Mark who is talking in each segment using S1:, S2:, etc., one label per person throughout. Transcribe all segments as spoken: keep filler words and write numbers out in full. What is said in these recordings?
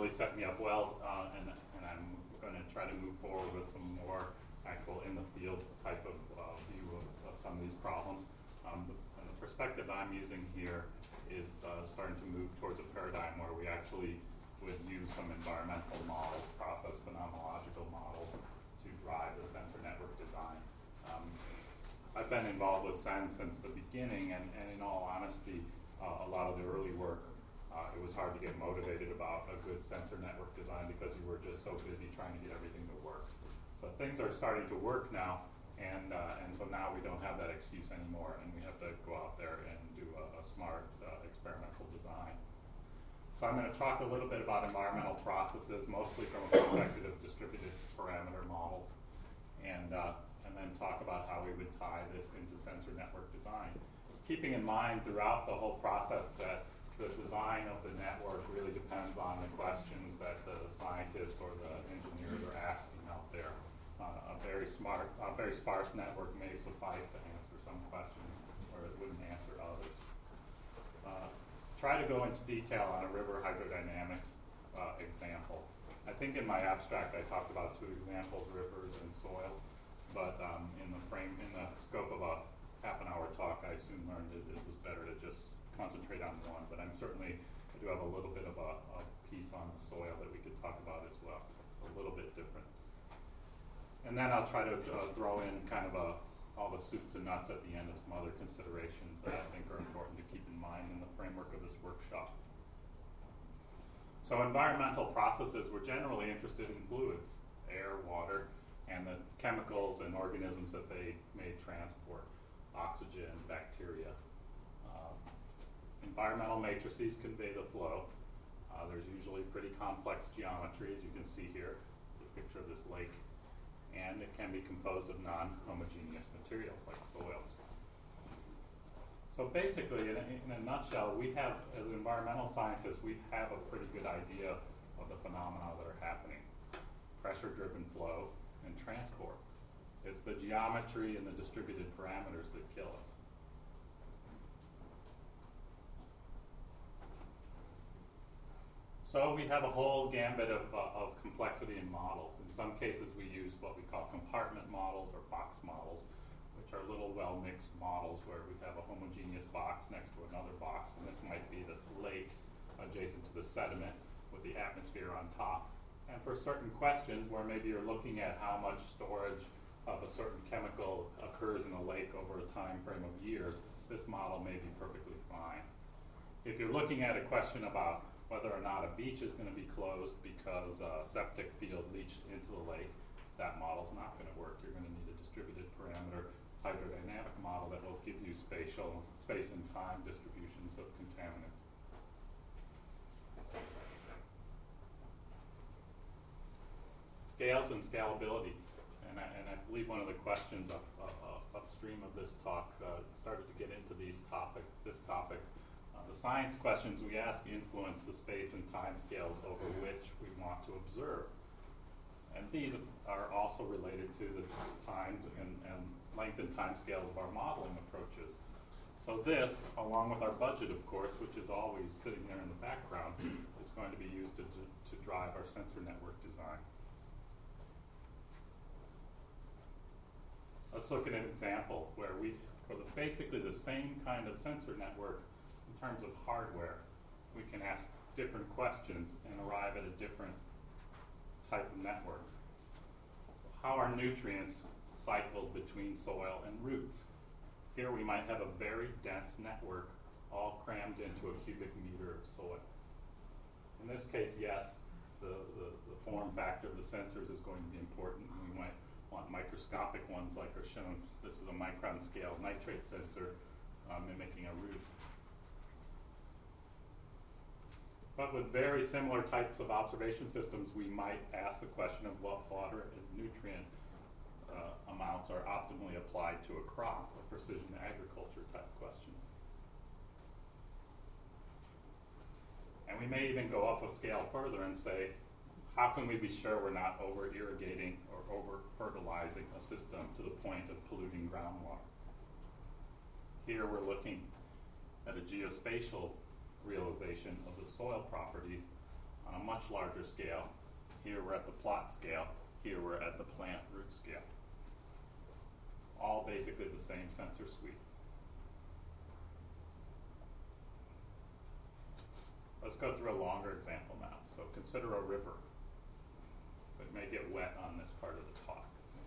S1: really set me up well, uh, and, and I'm going to try to move forward with some more actual in-the-field type of uh, view of, of some of these problems. Um, the, the perspective I'm using here is uh, starting to move towards a paradigm where we actually would use some environmental models, process phenomenological models, to drive the sensor network design. Um, I've been involved with SENS since the beginning, and, and in all honesty, uh, a lot of the early work, uh, it was hard to get motivated about a good sensor network design because you were just so busy trying to get everything to work. But things are starting to work now, and, uh, and so now we don't have that excuse anymore, and we have to go out there and do a, a smart uh, experimental design. So I'm going to talk a little bit about environmental processes, mostly from a perspective of distributed parameter models, and, uh, and then talk about how we would tie this into sensor network design. Keeping in mind throughout the whole process that the design of the network really depends on the questions that the scientists or the engineers are asking out there. Uh, a very smart, a very sparse network may suffice to answer some questions, or it wouldn't answer others. Uh, try to go into detail on a river hydrodynamics uh, example. I think in my abstract I talked about two examples, rivers and soils, but um, in the frame, in the scope of a half an hour talk, I soon learned that it was better to just concentrate on one, but I'm certainly, I do have a little bit of a, a piece on the soil that we could talk about as well. It's a little bit different. And then I'll try to uh, throw in kind of a, all the soup to nuts at the end of some other considerations that I think are important to keep in mind in the framework of this workshop. So environmental processes, we're generally interested in fluids, air, water, and the chemicals and organisms that they may transport, oxygen, bacteria. Um, environmental matrices convey the flow. Uh, there's usually pretty complex geometry, as you can see here, the picture of this lake. And it can be composed of non-homogeneous materials like soils. So basically, in a, in a nutshell, we have, as environmental scientists, we have a pretty good idea of the phenomena that are happening. Pressure-driven flow and transport. It's the geometry and the distributed parameters that kill us. So we have a whole gambit of, uh, of complexity in models. In some cases we use what we call compartment models or box models, which are little well-mixed models where we have a homogeneous box next to another box, and this might be this lake adjacent to the sediment with the atmosphere on top. And for certain questions where maybe you're looking at how much storage of a certain chemical occurs in a lake over a time frame of years, this model may be perfectly fine. If you're looking at a question about whether or not a beach is going to be closed because a septic field leached into the lake, that model's not going to work. You're going to need a distributed parameter hydrodynamic model that will give you spatial, space and time distributions of contaminants. Scales and scalability. And I, and I believe one of the questions up, uh, upstream of this talk uh, started to get into these topic, this topic. Uh, the science questions we ask influence the space and time scales over which we want to observe. And these are also related to the time and, and length and time scales of our modeling approaches. So this, along with our budget, of course, which is always sitting there in the background, is going to be used to, to, to drive our sensor network design. Let's look at an example where we, for the, basically the same kind of sensor network, in terms of hardware, we can ask different questions and arrive at a different type of network. So how are nutrients cycled between soil and roots? Here we might have a very dense network all crammed into a cubic meter of soil. In this case, yes, the, the, the form factor of the sensors is going to be important, and we might want microscopic ones like are shown. This is a micron scale nitrate sensor uh, mimicking a root. But with very similar types of observation systems, we might ask the question of what water and nutrient uh, amounts are optimally applied to a crop, a precision agriculture type question. And we may even go up a scale further and say, how can we be sure we're not over-irrigating or over-fertilizing a system to the point of polluting groundwater? Here we're looking at a geospatial realization of the soil properties on a much larger scale. Here we're at the plot scale. Here we're at the plant root scale. All basically the same sensor suite. Let's go through a longer example now. So consider a river. So it may get wet on this part of the talk.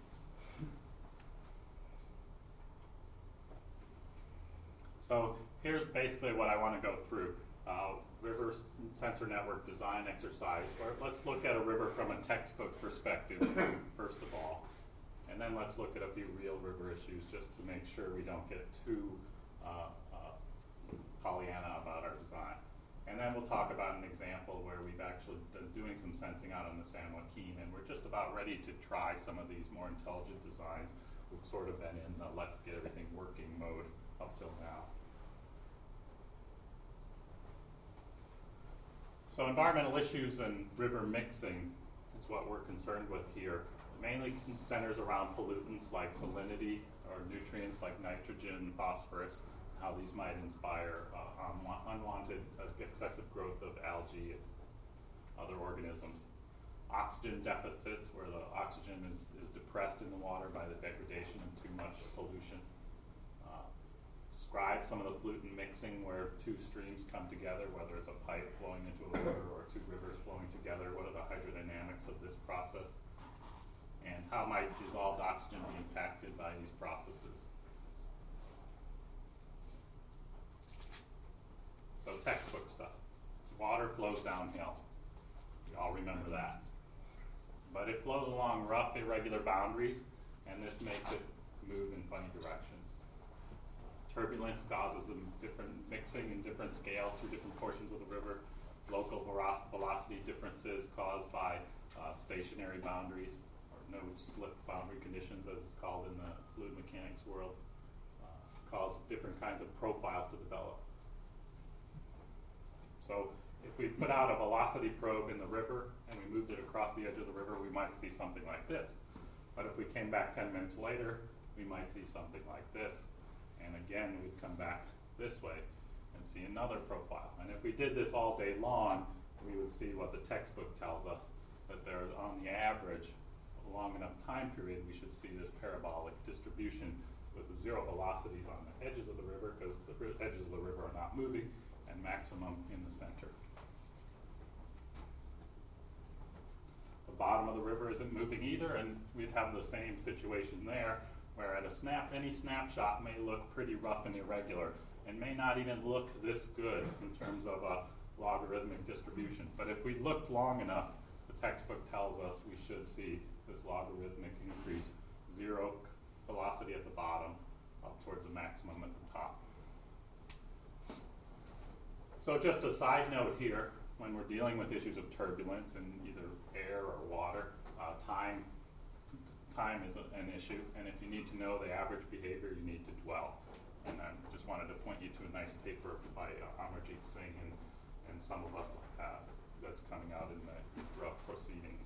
S1: So here's basically what I want to go through. Uh, river sensor network design exercise, where let's look at a river from a textbook perspective, first of all. And then let's look at a few real river issues just to make sure we don't get too uh, uh, Pollyanna about our design. And then we'll talk about an example where we've actually been doing some sensing out on the San Joaquin, and we're just about ready to try some of these more intelligent designs. We've sort of been in the let's get everything working mode up till now. So environmental issues and river mixing is what we're concerned with here. It mainly centers around pollutants like salinity or nutrients like nitrogen, phosphorus, how these might inspire uh, unwa unwanted uh, excessive growth of algae and other organisms. Oxygen deficits, where the oxygen is, is depressed in the water by the degradation of too much pollution. Uh, describe some of the pollutant mixing where two streams come together, whether it's a pipe flowing into a river or two rivers flowing together. What are the hydrodynamics of this process? And how might dissolved oxygen be impacted by these processes? So textbook stuff. Water flows downhill. You all remember that. But it flows along rough, irregular boundaries, and this makes it move in funny directions. Turbulence causes them different mixing in different scales through different portions of the river. Local velocity differences caused by uh, stationary boundaries, or no slip boundary conditions as it's called in the fluid mechanics world, uh, cause different kinds of profiles to develop. So if we put out a velocity probe in the river and we moved it across the edge of the river, we might see something like this. But if we came back ten minutes later, we might see something like this. And again, we'd come back this way and see another profile. And if we did this all day long, we would see what the textbook tells us, that there, on the average, a long enough time period, we should see this parabolic distribution with the zero velocities on the edges of the river, because the edges of the river are not moving, and maximum in the center. The bottom of the river isn't moving either, and we'd have the same situation there, where at a snap, any snapshot may look pretty rough and irregular, and may not even look this good in terms of a logarithmic distribution. But if we looked long enough, the textbook tells us we should see this logarithmic increase, zero velocity at the bottom, up towards a maximum at the top. So just a side note here, when we're dealing with issues of turbulence in either air or water, uh, time, time is a, an issue, and if you need to know the average behavior, you need to dwell. And I just wanted to point you to a nice paper by uh, Amarjeet Singh and, and some of us uh, that's coming out in the rough proceedings.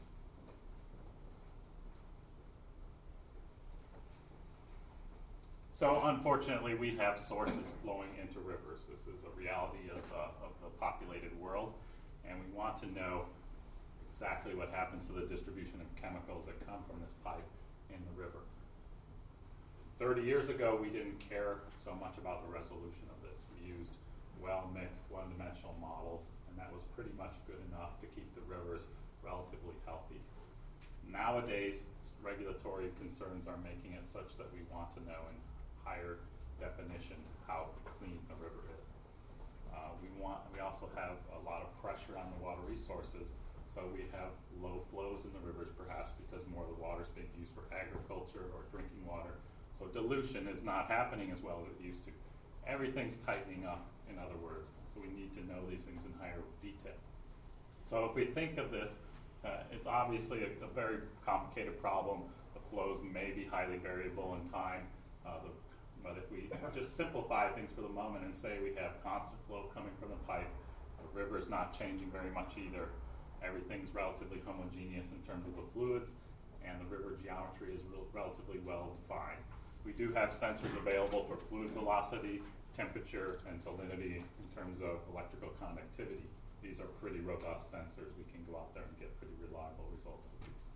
S1: So unfortunately, we have sources flowing into rivers. This is a reality of, uh, of the populated world, and we want to know exactly what happens to the distribution of chemicals that come from this pipe in the river. thirty years ago, we didn't care so much about the resolution of this. We used well-mixed, one-dimensional models, and that was pretty much good enough to keep the rivers relatively healthy. Nowadays, regulatory concerns are making it such that we want to know in higher definition how clean the river is. Uh, we want. We also have a lot of pressure on the water resources, so we have low flows in the rivers, perhaps because more of the water is being used for agriculture or drinking water. So dilution is not happening as well as it used to. Everything's tightening up, in other words. So we need to know these things in higher detail. So if we think of this, uh, it's obviously a, a very complicated problem. The flows may be highly variable in time. Uh, the, but if we just simplify things for the moment and say we have constant flow coming from the pipe, the river's not changing very much either. Everything's relatively homogeneous in terms of the fluids, and the river geometry is real, relatively well defined. We do have sensors available for fluid velocity, temperature, and salinity in terms of electrical conductivity. these are pretty robust sensors. We can go out there and get pretty reliable results with these.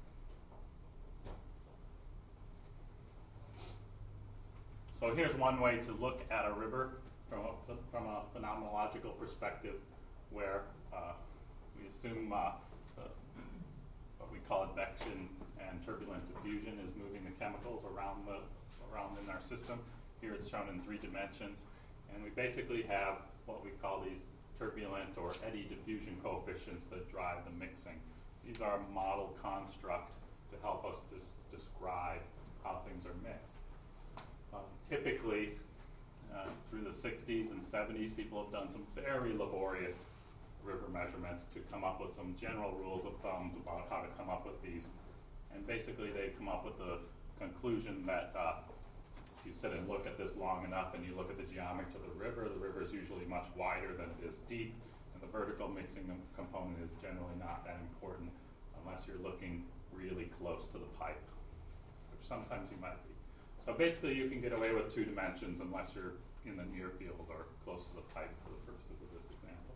S1: So here's one way to look at a river from a, from a phenomenological perspective, where uh, we assume uh, the, what we call advection and turbulent diffusion is moving the chemicals around the around in our system. Here it's shown in three dimensions, and we basically have what we call these turbulent or eddy diffusion coefficients that drive the mixing. These are a model construct to help us des describe how things are mixed. Uh, typically, uh, through the sixties and seventies, people have done some very laborious river measurements to come up with some general rules of thumb about how to come up with these. And basically, they come up with the conclusion that uh, if you sit and look at this long enough and you look at the geometry of the river, the river is usually much wider than it is deep, and the vertical mixing component is generally not that important unless you're looking really close to the pipe, which sometimes you might be. So basically, you can get away with two dimensions unless you're in the near field or close to the pipe for the purposes of this example.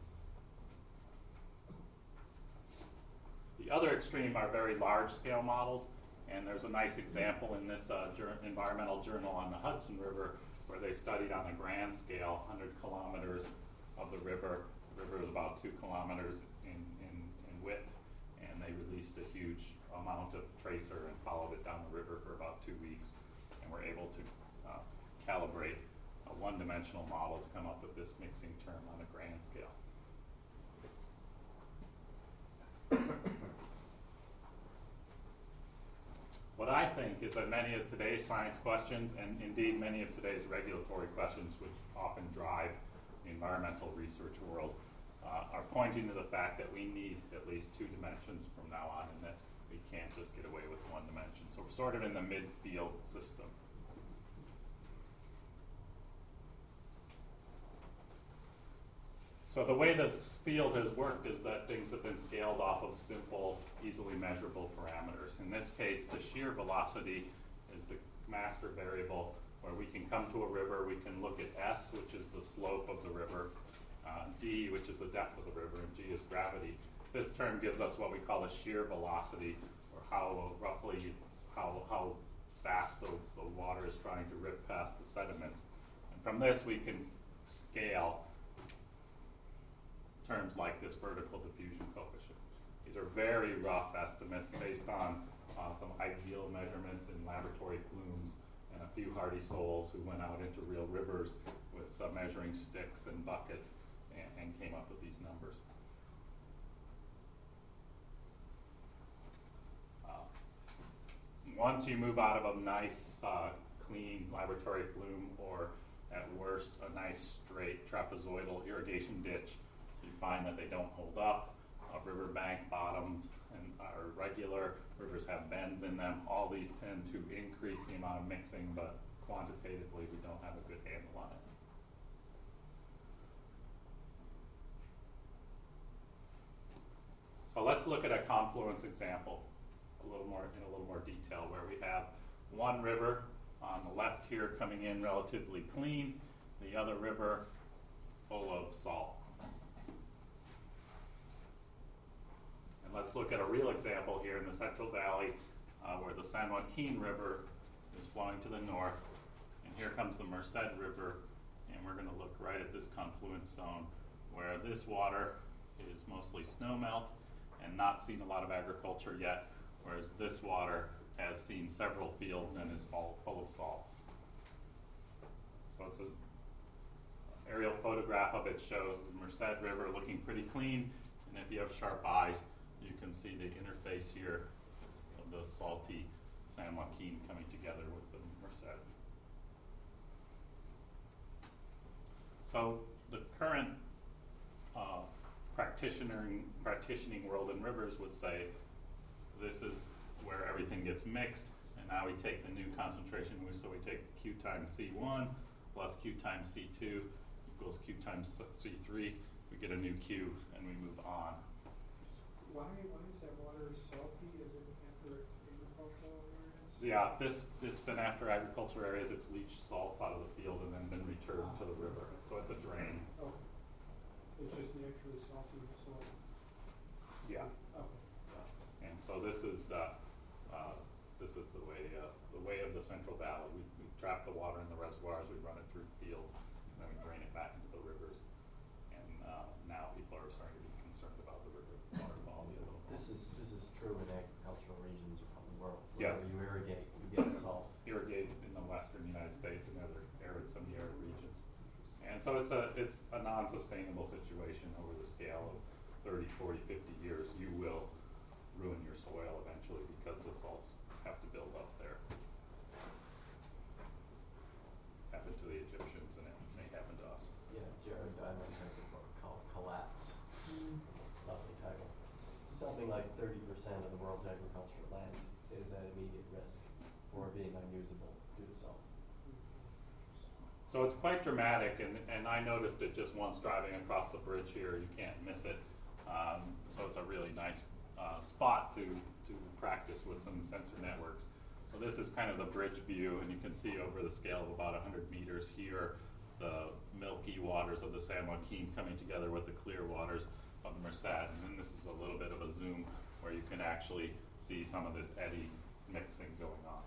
S1: The other extreme are very large-scale models. And there's a nice example in this uh, environmental journal on the Hudson River, where they studied on a grand scale, one hundred kilometers of the river. The river is about two kilometers in, in, in width, and they released a huge amount of tracer and followed it down the river for about two weeks, and were able to uh, calibrate a one-dimensional model to come up with this mixing term on a grand scale. What I think is that many of today's science questions, and indeed many of today's regulatory questions, which often drive the environmental research world, uh, are pointing to the fact that we need at least two dimensions from now on, and that we can't just get away with one dimension. So we're sort of in the mid-field system. So the way this field has worked is that things have been scaled off of simple, easily measurable parameters. In this case, the shear velocity is the master variable, where we can come to a river, we can look at S, which is the slope of the river, uh, D, which is the depth of the river, and G is gravity. This term gives us what we call a shear velocity, or how roughly, how, how fast the, the water is trying to rip past the sediments. And from this, we can scale terms like this vertical diffusion coefficient. These are very rough estimates based on uh, some ideal measurements in laboratory flumes and a few hardy souls who went out into real rivers with uh, measuring sticks and buckets and, and came up with these numbers. Uh, once you move out of a nice, uh, clean laboratory flume, or at worst, a nice straight trapezoidal irrigation ditch, you find that they don't hold up. Uh, riverbank bottoms and are regular. Rivers have bends in them. All these tend to increase the amount of mixing, but quantitatively we don't have a good handle on it. So let's look at a confluence example a little more in a little more detail, where we have one river on the left here coming in relatively clean, the other river full of salt. And let's look at a real example here in the Central Valley, uh, where the San Joaquin River is flowing to the north, and here comes the Merced River, and we're going to look right at this confluence zone, where this water is mostly snowmelt and not seen a lot of agriculture yet, whereas this water has seen several fields and is all full of salt. So it's an aerial photograph of it, shows the Merced River looking pretty clean, and if you have sharp eyes, you can see the interface here of the salty San Joaquin coming together with the Merced. So the current uh, practitioning, practitioning world in rivers would say this is where everything gets mixed, and now we take the new concentration, so we take Q times C one plus Q times C two equals Q times C three, we get a new Q, and we move on.
S2: Why, why is that water salty? Is it after agricultural areas?
S1: Yeah, this, it's been after agriculture areas, it's leached salts out of the field and then been returned to the river. So it's a drain.
S2: Oh. It's just naturally salty soil?
S1: Yeah.
S2: Okay.
S1: And so this is uh, uh, this is the way uh, the way of the Central Valley. We, we trap the water in the reservoirs, we run it through fields, and then we drain it back into the rivers. And uh, now people are starting to be concerned about the river water quality a little more.
S3: This is this is true in agricultural regions around the world.
S1: Yes.
S3: Whenever you irrigate, you get salt.
S1: Irrigate in the western United States and other arid, semi-arid regions. And so it's a it's a non-sustainable situation over the scale of thirty, forty, fifty years. You will ruin your soil eventually because the salts have to build up there. Happened to the Egyptians and it may happen to us.
S3: Yeah, Jared Diamond has a book called Collapse.
S2: Mm.
S3: Lovely title. Something like thirty percent of the world's agricultural land is at immediate risk for being unusable due to salt.
S1: So it's quite dramatic, and, and I noticed it just once driving across the bridge here. You can't miss it. Um, so it's a really nice uh, spot to, to practice with some sensor networks. So this is kind of the bridge view, and you can see over the scale of about one hundred meters here, the milky waters of the San Joaquin coming together with the clear waters of the Merced. And then this is a little bit of a zoom where you can actually see some of this eddy mixing going on.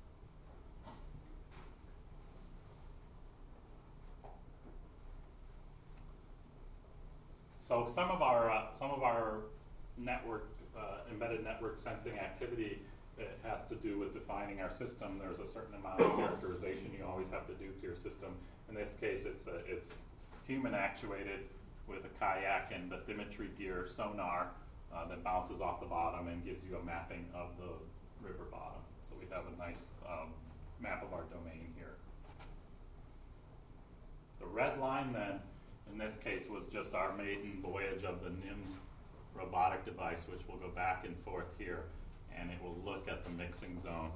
S1: So some of our uh, some of our network uh, embedded network sensing activity it has to do with defining our system. There's a certain amount of characterization you always have to do to your system. In this case, it's a, it's human actuated with a kayak and bathymetry gear sonar uh, that bounces off the bottom and gives you a mapping of the river bottom. So we have a nice um, map of our domain here. The red line then, in this case, was just our maiden voyage of the NIMS robotic device, which will go back and forth here, and it will look at the mixing zone.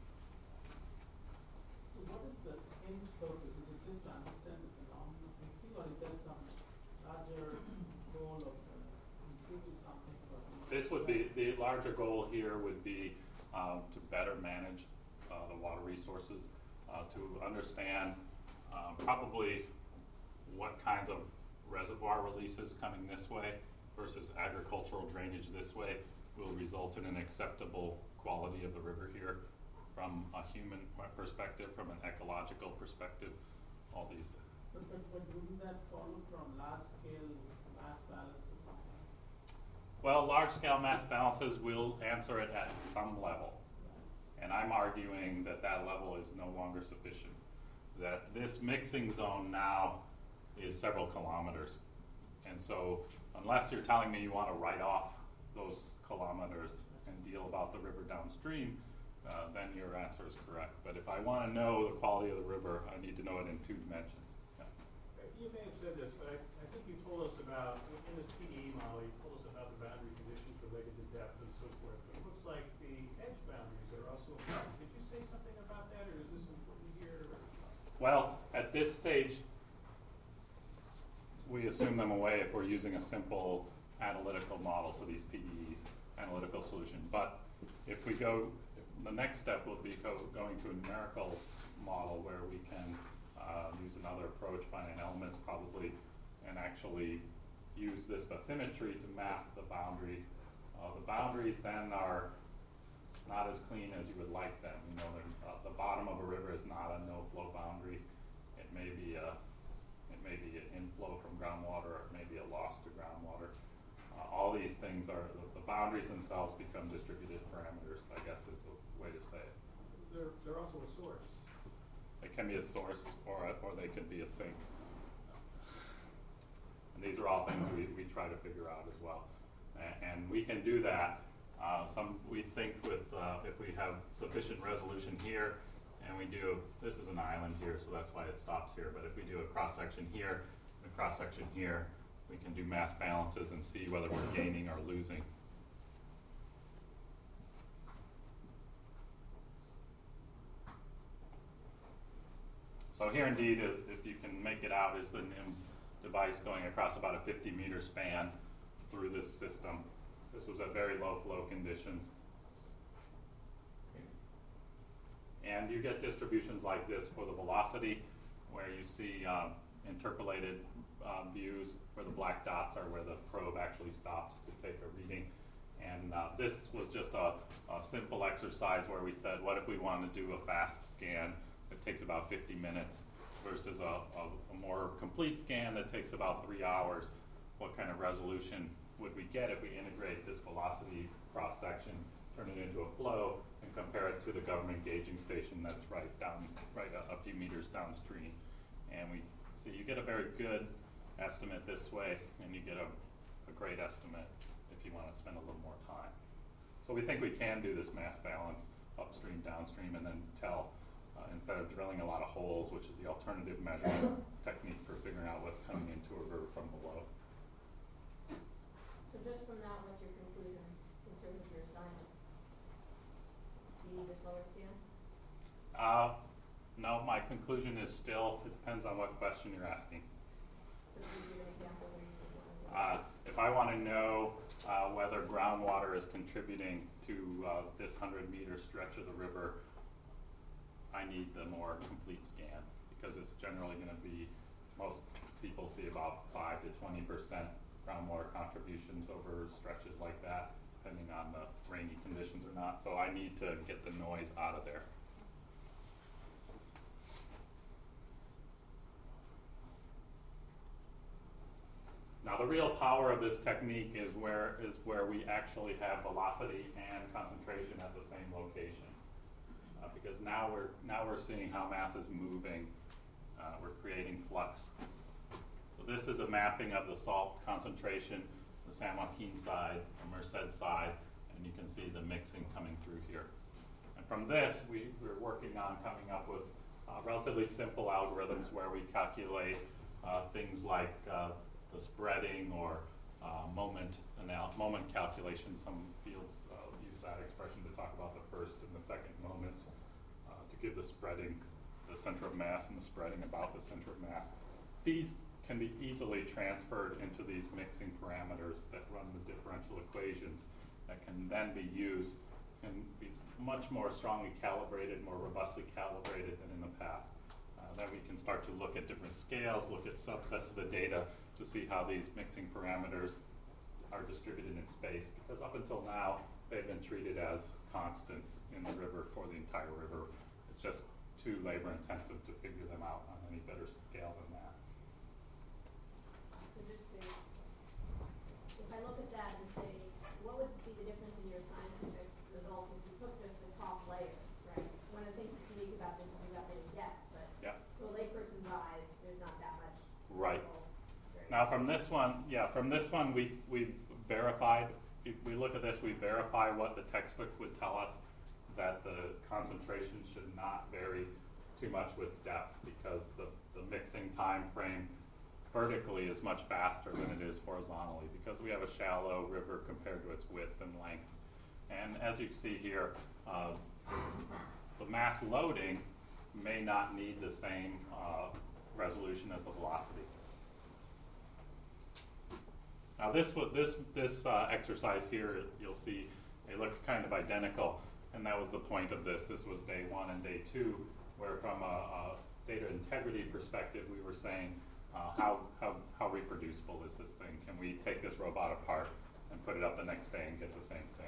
S4: So what is the end purpose? Is it just to understand the phenomenon of mixing, or is there some larger goal of uh, improving something?
S1: This would be, the larger goal here would be um, to better manage uh, the water resources, uh, to understand um, probably what kinds of reservoir releases coming this way versus agricultural drainage this way will result in an acceptable quality of the river here from a human perspective, from an ecological perspective, all these.
S4: But, but, but wouldn't that follow from large-scale mass balance or something?
S1: Well, large-scale mass balances will answer it at some level. And I'm arguing that that level is no longer sufficient. That this mixing zone now is several kilometers. And so unless you're telling me you want to write off those kilometers and deal about the river downstream, uh, then your answer is correct. But if I want to know the quality of the river, I need to know it in two dimensions. Yeah.
S5: You may have said this, but I, I think you told us about, in this P D E model, you told us about the boundary conditions related to depth and so forth. But it looks like the edge boundaries are also important. Did you say something about that, or is this important here?
S1: Well, at this stage, we assume them away if we're using a simple analytical model to these P D Es, analytical solution. But if we go, the next step will be go, going to a numerical model where we can uh, use another approach, finite elements probably, and actually use this bathymetry to map the boundaries. Uh, the boundaries then are not as clean as you would like them. You know, uh, the bottom of a river is not a no-flow boundary. It may be a It may be an inflow from groundwater, or it may be a loss to groundwater. Uh, all these things are, the, the boundaries themselves become distributed parameters, I guess is the way to say it.
S5: They're, they're also a source.
S1: They can be a source, or, a, or they could be a sink. And these are all things we, we try to figure out as well. And, and we can do that. Uh, some, we think with, uh, if we have sufficient resolution here, and we do, this is an island here, so that's why it stops here, but if we do a cross-section here, a cross-section here, we can do mass balances and see whether we're gaining or losing. So here indeed, is, if you can make it out, is the NIMS device going across about a fifty meter span through this system. This was at very low flow conditions. And you get distributions like this for the velocity, where you see um, interpolated uh, views where the black dots are where the probe actually stops to take a reading. And uh, this was just a, a simple exercise where we said, what if we want to do a fast scan that takes about fifty minutes versus a, a, a more complete scan that takes about three hours? What kind of resolution would we get if we integrate this velocity cross-section, turn it into a flow, and compare it to the government gauging station that's right down, right a, a few meters downstream? And we see you get a very good estimate this way, and you get a, a great estimate if you want to spend a little more time. So we think we can do this mass balance upstream, downstream, and then tell, uh, instead of drilling a lot of holes, which is the alternative measurement technique for figuring out what's coming into a river from below.
S6: So just from that, what's your conclusion in terms of your assignment? Do you need a slower scan?
S1: Uh, no, my conclusion is still, it depends on what question you're asking.
S6: So can you give an example where you would want to do
S1: Uh, if I want to know uh, whether groundwater is contributing to uh, this one hundred meter stretch of the river, I need the more complete scan, because it's generally going to be, most people see about five to twenty percent groundwater contributions over stretches like that, depending on the rainy conditions or not. So I need to get the noise out of there. Now the real power of this technique is where is where we actually have velocity and concentration at the same location, uh, because now we're now we're seeing how mass is moving. Uh, we're creating flux. So this is a mapping of the salt concentration, the San Joaquin side, the Merced side, and you can see the mixing coming through here. And from this, we, we're working on coming up with uh, relatively simple algorithms where we calculate uh, things like uh, the spreading or uh, moment anal moment calculation. Some fields uh, use that expression to talk about the first and the second moments uh, to give the spreading, the center of mass, and the spreading about the center of mass. These can be easily transferred into these mixing parameters that run the differential equations that can then be used and be much more strongly calibrated, more robustly calibrated than in the past. Uh, then we can start to look at different scales, look at subsets of the data to see how these mixing parameters are distributed in space, because up until now they've been treated as constants in the river for the entire river. It's just too labor intensive to figure them out on any better scale than that.
S6: So just to, if I look at that and say, what would be the difference in your scientific results if you took just the top layer, right? One of the things that's unique about this is you got any depth, but
S1: Yeah.
S6: to a layperson's eyes, there's not that much.
S1: Right.
S6: variable.
S1: Now from this one, yeah, from this one we we verified. If we look at this, we verify what the textbook would tell us, that the concentration should not vary too much with depth, because the the mixing time frame vertically is much faster than it is horizontally, because we have a shallow river compared to its width and length. And as you see here, uh, the mass loading may not need the same uh, resolution as the velocity. Now this this this uh, exercise here, you'll see they look kind of identical, and that was the point of this. This was day one and day two, where from a, a data integrity perspective, we were saying uh, how how how reproducible is this thing? Can we take this robot apart and put it up the next day and get the same thing?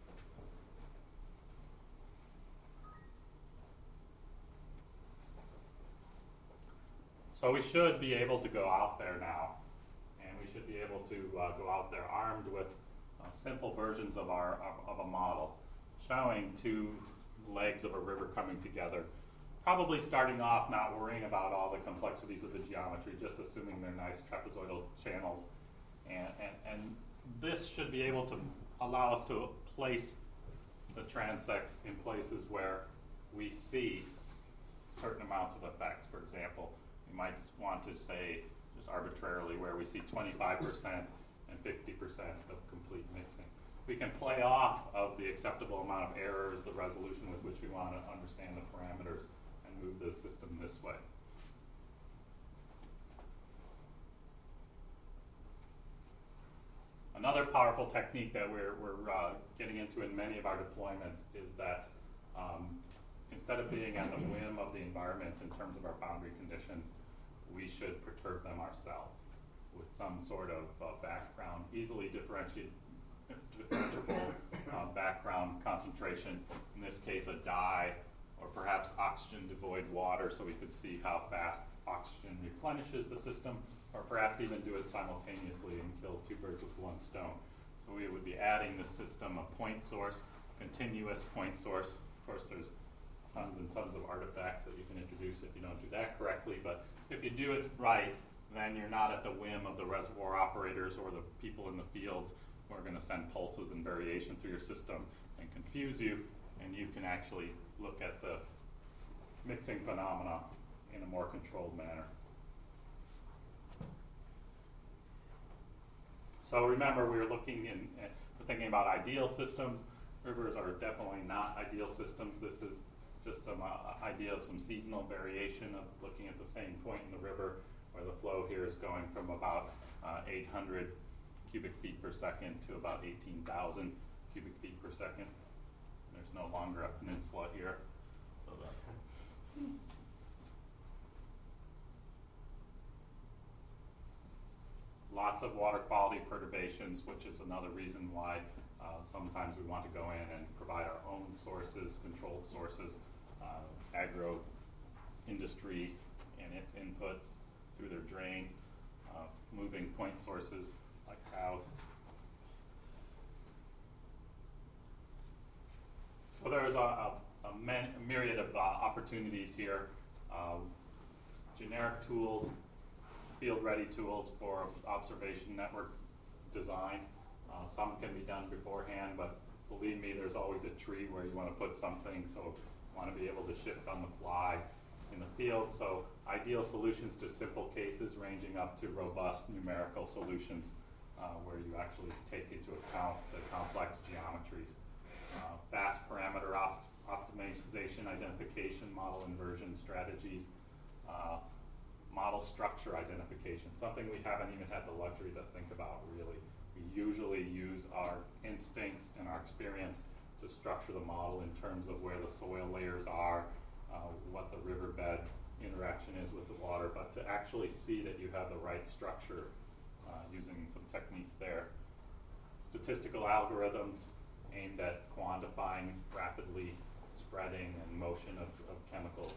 S1: So we should be able to go out there now, and we should be able to uh, go out there armed with uh, simple versions of our of, of a model, showing two legs of a river coming together. Probably starting off not worrying about all the complexities of the geometry, just assuming they're nice trapezoidal channels, and and, and this should be able to allow us to place the transects in places where we see certain amounts of effects. For example, you might want to say, just arbitrarily, where we see twenty-five percent and fifty percent of complete mixing. We can play off of the acceptable amount of errors, the resolution with which we want to understand the parameters, and move the system this way. Another powerful technique that we're, we're uh, getting into in many of our deployments is that um, instead of being at the whim of the environment in terms of our boundary conditions, we should perturb them ourselves with some sort of uh, background, easily differentiate, differentiable uh, background concentration. In this case, a dye, or perhaps oxygen devoid water, so we could see how fast oxygen replenishes the system, or perhaps even do it simultaneously and kill two birds with one stone. So we would be adding the system a point source, continuous point source. Of course, there's tons and tons of artifacts that you can introduce if you don't do that correctly, but if you do it right, then you're not at the whim of the reservoir operators or the people in the fields who are going to send pulses and variation through your system and confuse you, and you can actually look at the mixing phenomena in a more controlled manner. So remember, we were looking in, uh, we're thinking about ideal systems. Rivers are definitely not ideal systems. This is just an uh, idea of some seasonal variation of looking at the same point in the river, where the flow here is going from about uh, eight hundred cubic feet per second to about eighteen thousand cubic feet per second. There's no longer a peninsula here. So the lots of water quality perturbations, which is another reason why uh, sometimes we want to go in and provide our own sources, controlled sources, uh, agro industry and its inputs through their drains, uh, moving point sources like cows. So there's a, a, a, man, a myriad of uh, opportunities here. Um, generic tools, field-ready tools for observation network design. Uh, some can be done beforehand, but believe me, there's always a tree where you want to put something, so you want to be able to shift on the fly in the field. So ideal solutions to simple cases ranging up to robust numerical solutions uh, where you actually take into account the complex geometries. Uh, fast parameter ops optimization, identification, model inversion strategies, uh, model structure identification, something we haven't even had the luxury to think about really. We usually use our instincts and our experience to structure the model in terms of where the soil layers are, uh, what the riverbed interaction is with the water, but to actually see that you have the right structure uh, using some techniques there. Statistical algorithms aimed at quantifying rapidly spreading and motion of, of chemicals.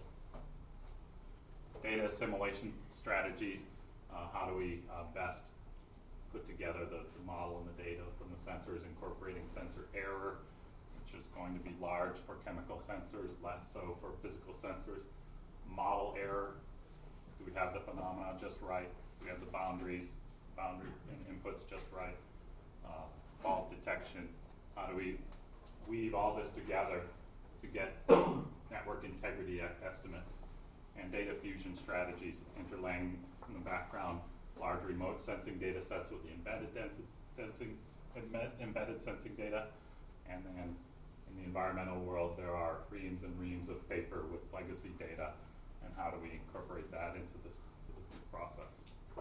S1: Data assimilation strategies, uh, how do we uh, best put together the, the model and the data from the sensors, incorporating sensor error, which is going to be large for chemical sensors, less so for physical sensors. Model error, do we have the phenomena just right? Do we have the boundaries, boundary and inputs just right? Uh, fault detection, how do we weave all this together to get network integrity estimates? And data fusion strategies, interlaying in the background large remote sensing data sets with the embedded sensing, embedded sensing data. And then in the environmental world, there are reams and reams of paper with legacy data, and how do we incorporate that into the, into the process?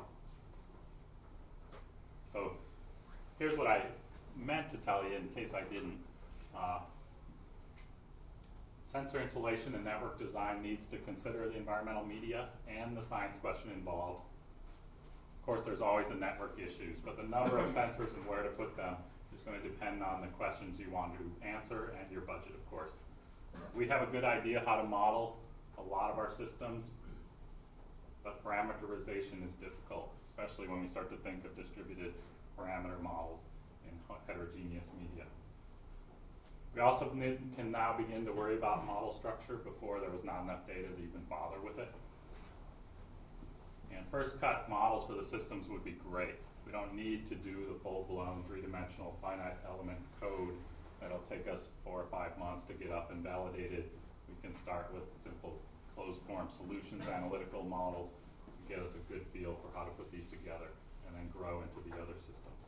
S1: So here's what I meant to tell you in case I didn't. Uh, Sensor installation and network design needs to consider the environmental media and the science question involved. Of course, there's always the network issues, but the number of sensors and where to put them is going to depend on the questions you want to answer and your budget, of course. We have a good idea how to model a lot of our systems, but parameterization is difficult, especially when we start to think of distributed parameter models in heterogeneous media. We also need, can now begin to worry about model structure. Before, there was not enough data to even bother with it. And first cut models for the systems would be great. We don't need to do the full-blown three-dimensional finite element code that'll take us four or five months to get up and validated. We can start with simple closed-form solutions, analytical models to get us a good feel for how to put these together and then grow into the other systems.